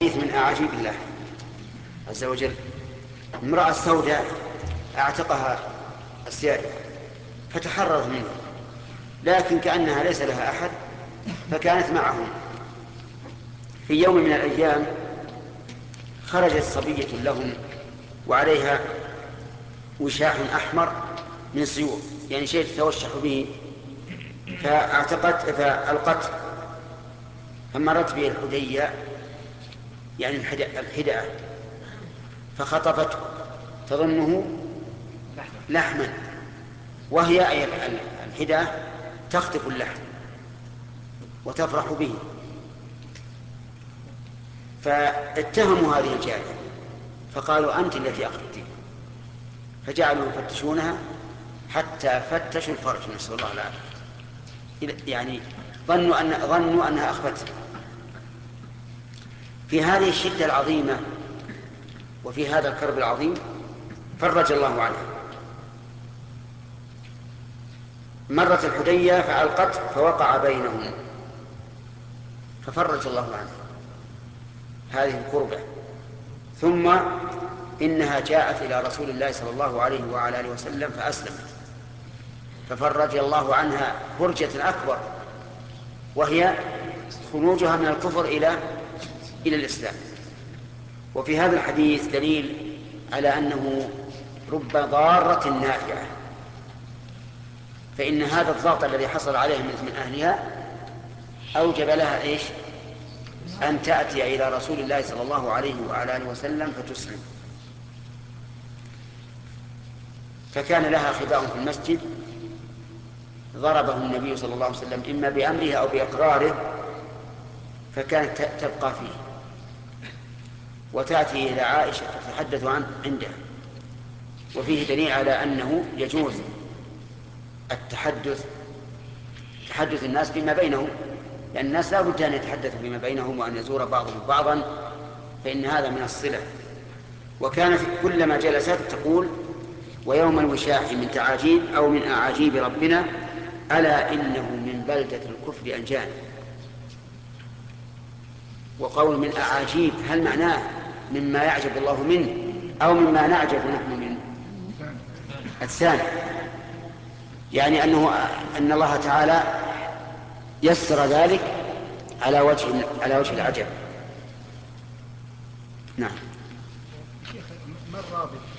من أعاجيب الله عز وجل. امرأة سوداء اعتقها السائل فتحررت منه، لكن كأنها ليس لها أحد فكانت معهم. في يوم من الأيام خرجت صبية لهم وعليها وشاح أحمر من سيوف، يعني شيء تتوشح به، فألقته فمرت به الحدية، يعني الحدأة، فخطفته تظنه لحما، وهي أي الحدأة تخطف اللحم وتفرح به، فاتهموا هذه الجارية فقالوا أنت التي أخذتيه، فجعلوا يفتشونها حتى فتشوا الفرج، نسأل الله العافية، يعني ظنوا أنها أخذته. في هذه الشدة العظيمة وفي هذا الكرب العظيم فرج الله عنها. مرت الحدية فألقته فوقع بينهم ففرج الله عنها هذه الكربة. ثم إنها جاءت إلى رسول الله صلى الله عليه وعلى آله وسلم فأسلمت، ففرج الله عنها فرجة أكبر، وهي خروجها من الكفر إلى الإسلام. وفي هذا الحديث دليل على أنه رب ضارة نافعة، فإن هذا الضغط الذي حصل عليها من أهلها أوجب لها إيش؟ أن تأتي إلى رسول الله صلى الله عليه وعلى آله وسلم فتسلم. فكان لها خباء في المسجد ضربه النبي صلى الله عليه وسلم إما بأمره أو بإقراره، فكانت تبقى فيه وتأتي إلى عائشة تتحدث عندها. وفيه دليل على أنه يجوز تحدث الناس فيما بينهم، لأن الناس لا بد أن يتحدثوا فيما بينهم وأن يزور بعضهم بعضا، فإن هذا من الصلة. وكانت كلما جلست تقول: ويوم الوشاح من تعاجيب أو من أعاجيب ربنا ألا إنه من بلدة الكفر أنجان. وقول من أعاجيب هل معناه مما يعجب الله منه أو مما نعجب نحن منه؟ الثاني، يعني أن الله تعالى يسر ذلك على وجه العجب. نعم. شيخ، ما الرابط